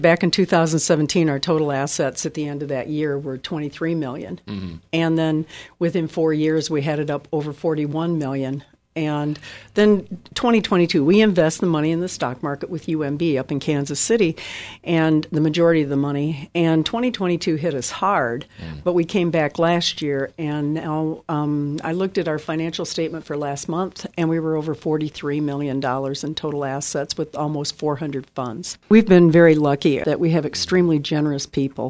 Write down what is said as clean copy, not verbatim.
Back in 2017, our total assets at the end of that year were $23 million. Mm-hmm. And then within 4 years, we had it up over $41 million. And then 2022, we invest the money in the stock market with UMB up in Kansas City, and the majority of the money. And 2022 hit us hard, but we came back last year. And now I looked at our financial statement for last month, and we were over $43 million in total assets with almost 400 funds. We've been very lucky that we have extremely generous people